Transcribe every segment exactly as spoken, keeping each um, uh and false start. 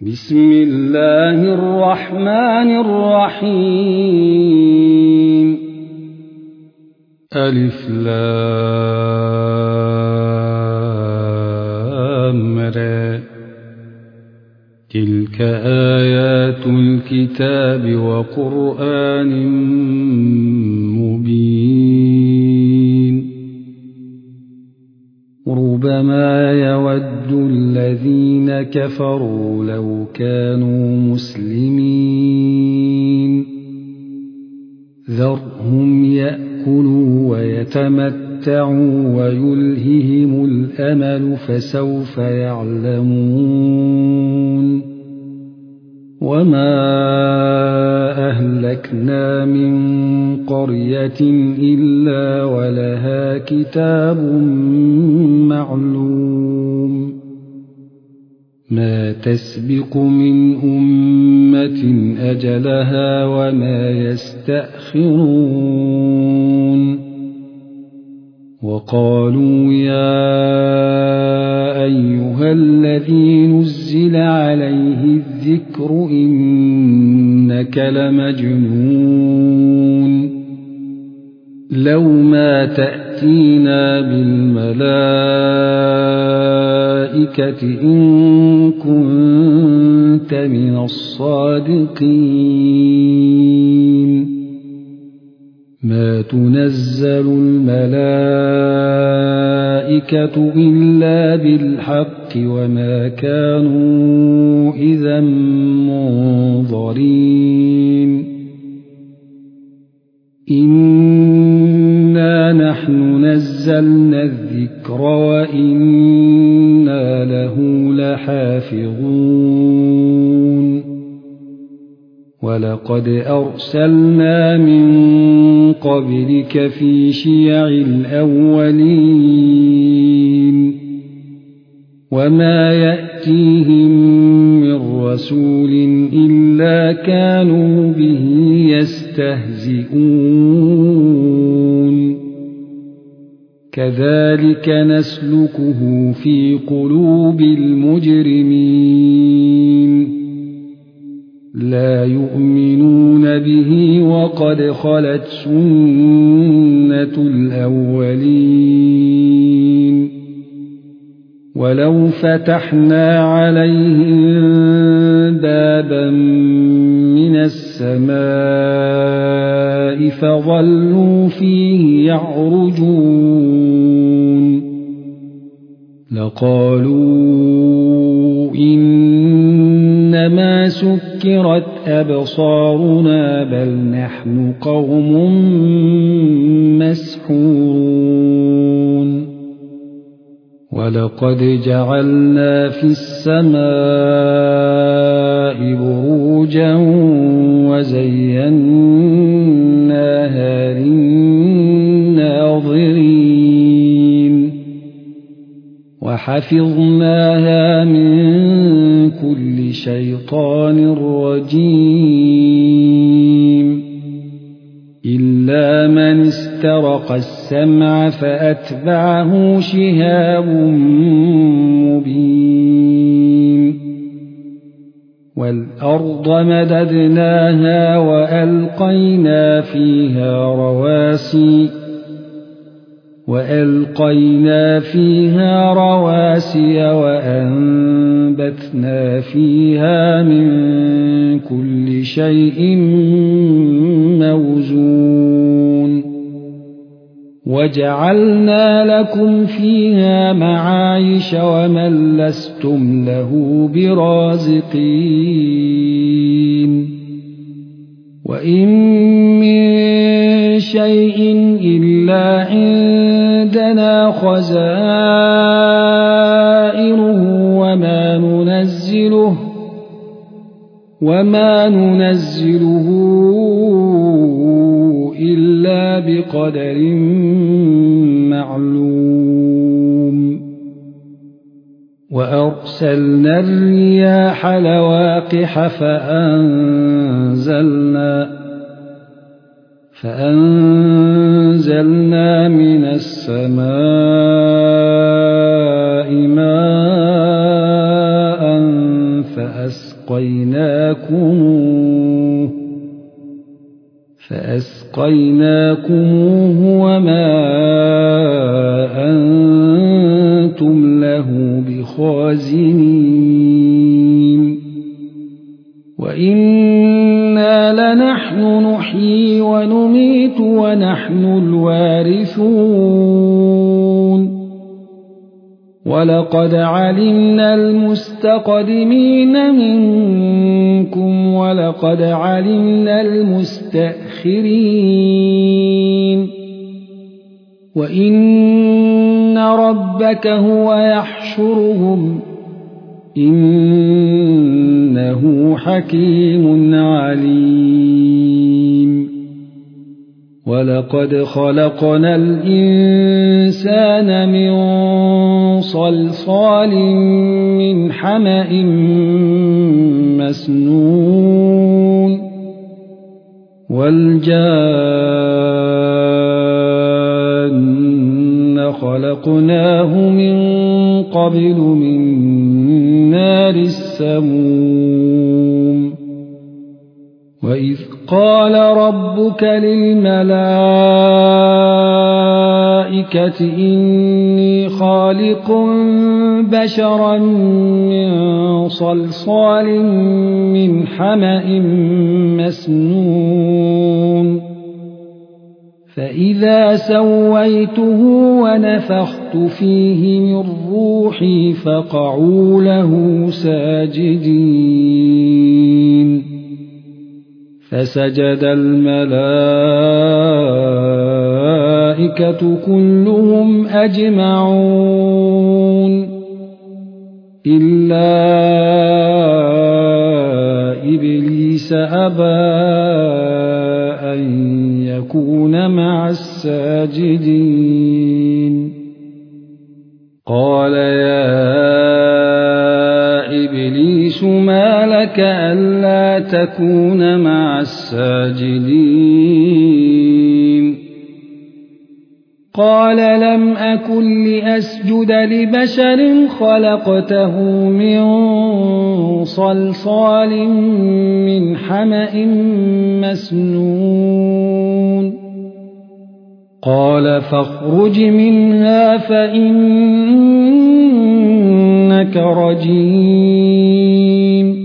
بسم الله الرحمن الرحيم. ألف لام را. تلك آيات الكتاب وقرآن مبين. ربما يود الذين كفروا لو كانوا مسلمين. ذرهم يأكلوا ويتمتعوا ويلههم الأمل فسوف يعلمون. وما أهلكنا من قرية إلا ولها كتاب معلوم. ما تسبق من أمة أجلها وما يستأخرون. وقالوا يا أيها الذي نزل عليه الذكر إنك لمجنون. لو ما تأتينا بالملائكة إن كنت من الصادقين. ما تنزل الملائكة إلا بالحق وما كانوا إذا منظرين. إنا نحن نزلنا الذكر وإنا له لحافظون. ولقد أرسلنا من قبلك في شيع الأولين. وما يأتيهم من رسول إلا كانوا به يستهزئون. كذلك نسلكه في قلوب المجرمين. لا يؤمنون به وقد خلت سنة الأولين. ولو فتحنا عليهم بابا من السماء فظلوا فيه يعرجون لقالوا إنما سكرت أبصارنا بل نحن قوم مسحورون. ولقد جعلنا في السماء بروجا وزيناها للناظرين. وحفظناها من كل شيطان رجيم. إلا من استرق السمع فأتبعه شهاب مبين. والأرض مددناها وألقينا فيها رواسي وألقينا فيها رواسي وأنبتنا فيها من كل شيء موزون. وجعلنا لكم فيها معايش ومن لستم له برازقين. وإن من شيء إلا عندنا خزائنه وما ننزله وما ننزله إلا بقدر معلوم. وأرسلنا الرياح لواقح فأنزلنا فأنزلنا من السماء ماء فأ فأسقيناكموه فأسقيناكموه وما أنتم له بخازنين وإنا لنحن نحيي ونميت ونحن الوارثون ولقد علمنا المستقدمين منكم ولقد علمنا المستأخرين وإن ربك هو يحشرهم إنه حكيم عليم ولقد خلقنا الإنسان من صلصال من حمأ مسنون والجان خلقناه من قبل من نار السموم وإذ قال ربك للملائكة إني خالق بشرا من صلصال من حمأ مسنون فإذا سويته ونفخت فيه من روحي فقعوا له ساجدين فسجد الملائكة كلهم أجمعون إلا إبليس أبى أن يكون مع الساجدين قال يا إبليس ما لك ألا تكون مع الساجدين قال لم أكن لأسجد لبشر خلقته من صلصال من حمأ مسنون قال فاخرج منها فإنك رجيم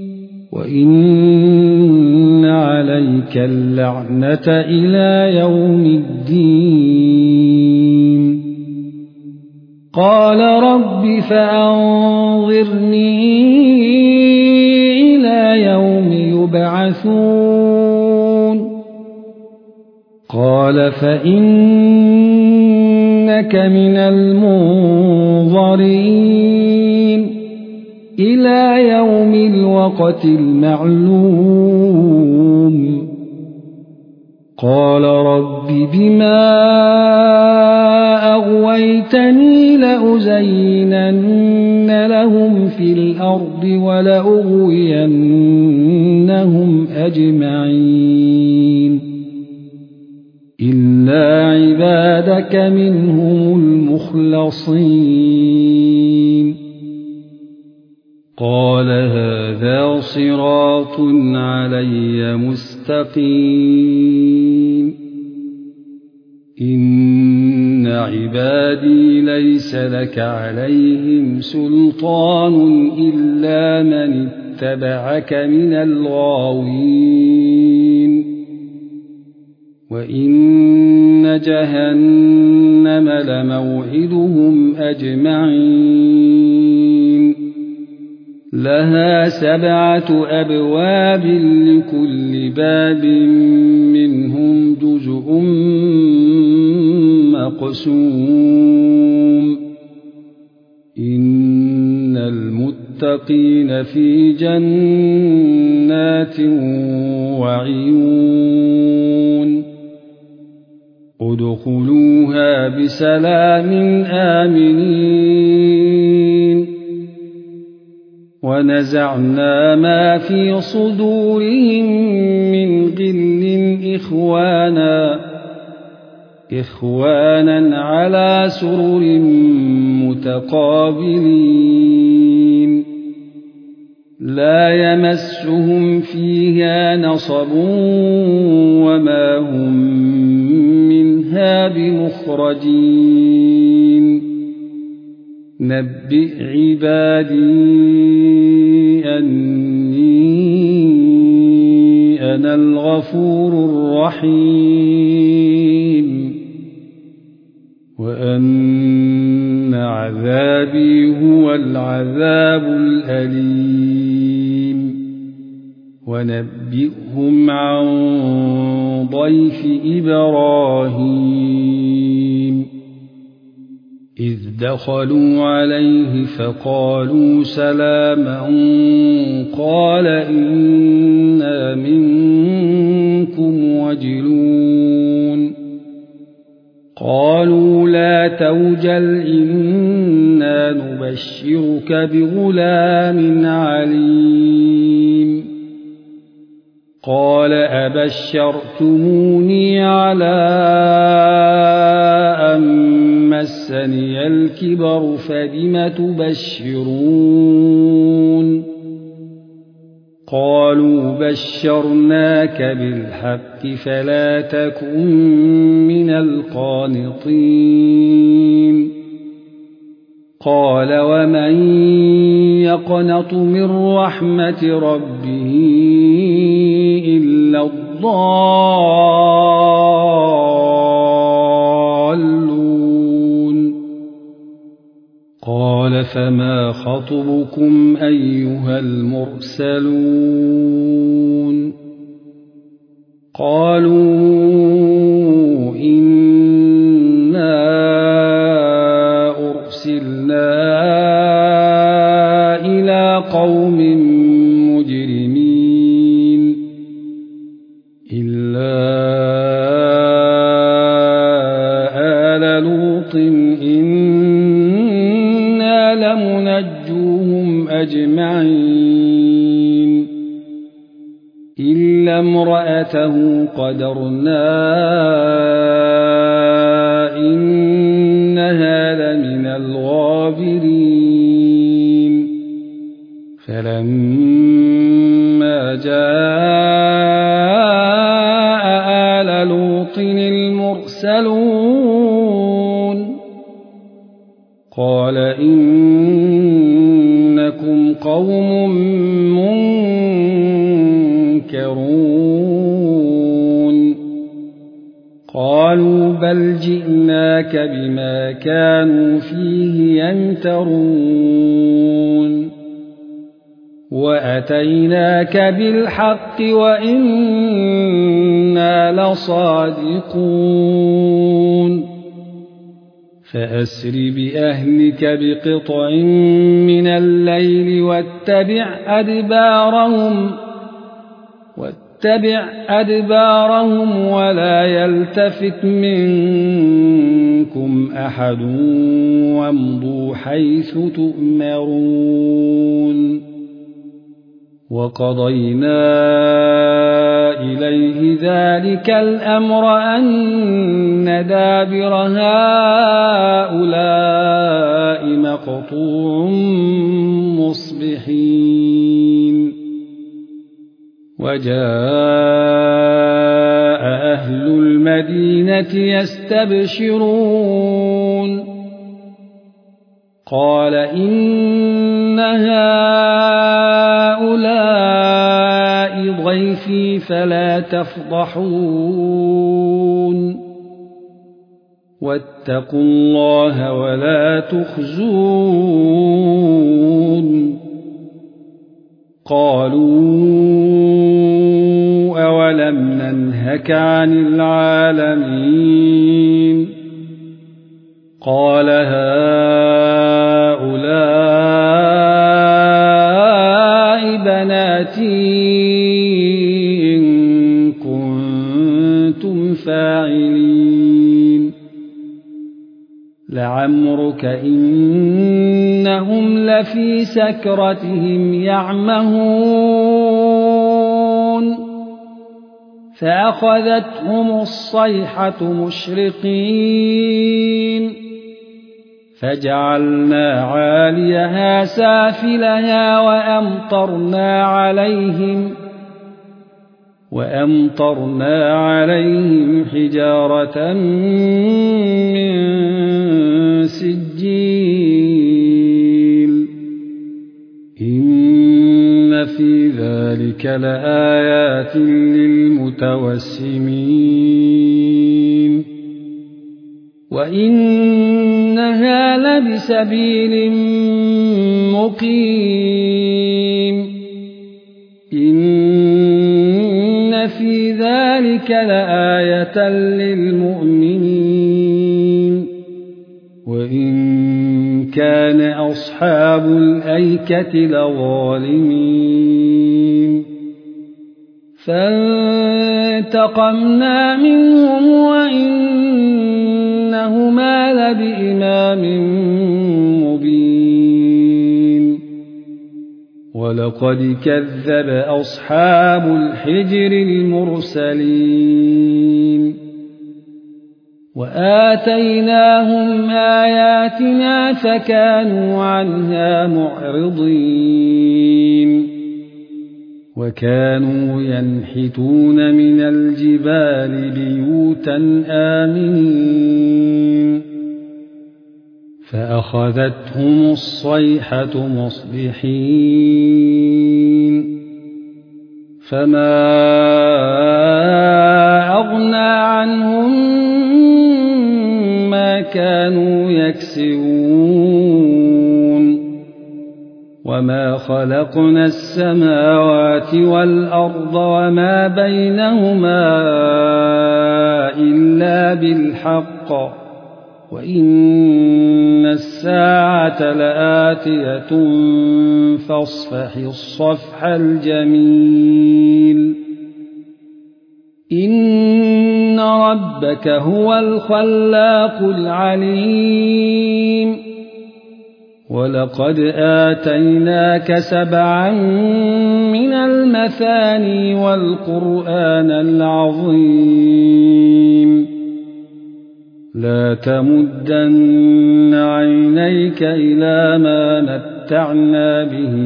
وإن عليك اللعنة إلى يوم الدين قال رب فأنظرني إلى يوم يبعثون قال فإنك من المنظرين إلى يوم الوقت المعلوم قال رب بما أغويتني لأزينن لهم في الأرض ولأغوينهم أجمعين إلا عبادك منهم المخلصين قال هذا صراط علي مستقيم إن عبادي ليس لك عليهم سلطان إلا من اتبعك من الغاوين وإن جهنم لموعدهم أجمعين لها سبعة أبواب لكل باب منهم جزء مقسوم إن المتقين في جنات وعيون ادخلوها بسلام آمنين ونزعنا ما في صدورهم من غل إخوانا إخوانا على سرر متقابلين لا يمسهم فيها نصب وما هم منها بمخرجين نبئ عبادي أني أنا الغفور الرحيم وأن عذابي هو العذاب الأليم ونبئهم عن ضيف إبراهيم إذ دخلوا عليه فقالوا سلاما قال إنا منكم وجلون قالوا لا توجل إنا نبشرك بغلام عليم قال أبشرتموني على أن مسني الكبر فبم تبشرون قالوا بشرناك بالحق فلا تكن من القانطين قال ومن يقنط من رحمة ربه إلا الضالون قال فما خطبكم أيها المرسلون قالوا إنا أرسلنا إلى قوم مجرمين إلا آل لوط إنا لمنجوهم أجمعين إلا امرأته قدرنا إنها لمن الغابرين فلما جاء آل لوط المرسلون قال إنكم قوم منكرون قالوا بل جئناك بما كانوا فيه يمترون وأتيناك بالحق وإنا لصادقون فأسر بأهلك بقطع من الليل واتبع أدبارهم واتبع أدبارهم ولا يلتفت منكم أحد وامضوا حيث تؤمرون وقضينا إليه ذلك الأمر أن دابر هؤلاء مقطوع مصبحين وجاء أهل المدينة يستبشرون قال إن هؤلاء ضيفي فلا تفضحون واتقوا الله ولا تخزون قالوا أولم ننهك عن العالمين قال هؤلاء بناتي إن كنتم فاعلين لعمرك إنهم لفي سكرتهم يعمهون فأخذتهم الصيحة مشرقين فجعلنا عاليها سافلها وأمطرنا عليهم وأمطرنا عليهم حجارة من سجيل إن في ذلك لآيات للمتوسمين وإنها لبسبيل مقيم إن في ذلك لآية للمؤمنين وإن كان أصحاب الأيكة لظالمين فانتقمنا منهم وإنهما لبإمام مبين ولقد كذب أصحاب الحجر المرسلين وآتيناهم آياتنا فكانوا عنها معرضين وكانوا ينحتون من الجبال بيوتا آمنين فأخذتهم الصيحة مصبحين فما أغنى عنهم ما كانوا يكسبون وما خلقنا السماوات والأرض وما بينهما إلا بالحق وإن الساعة لآتية فاصفح الصفح الجميل إن ربك هو الخلاق العليم ولقد آتيناك سبعا من المثاني والقرآن العظيم لا تمدن عينيك إلى ما متعنا به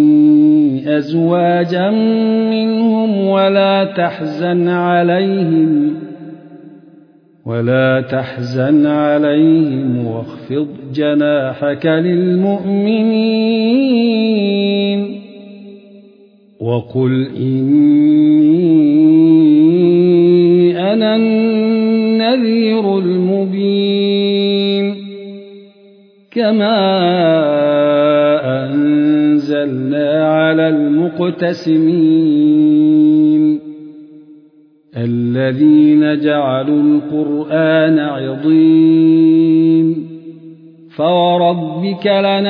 أزواجا منهم ولا تحزن عليهم ولا تحزن عليهم واخفض جناحك للمؤمنين وقل إني أنا النذير المبين كما أنزلنا على المقتسمين الذين جعلوا القرآن عضين فوربك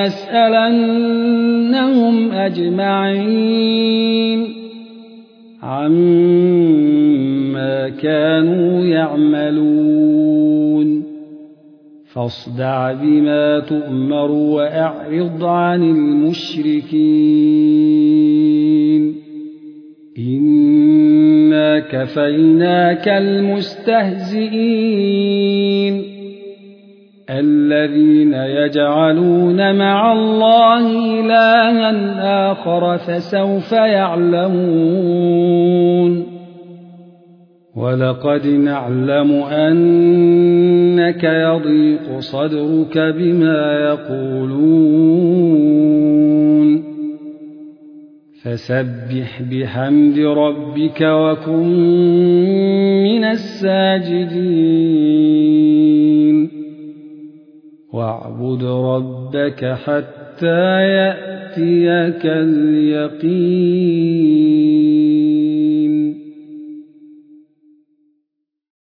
لنسألنهم أجمعين عما كانوا يعملون فاصدع بما تؤمر وأعرض عن المشركين إنا كفيناك المستهزئين الذين يجعلون مع الله إلها آخر فسوف يعلمون ولقد نعلم أنك يضيق صدرك بما يقولون فسبح بحمد ربك وكن من الساجدين واعبد ربك حتى يأتيك اليقين.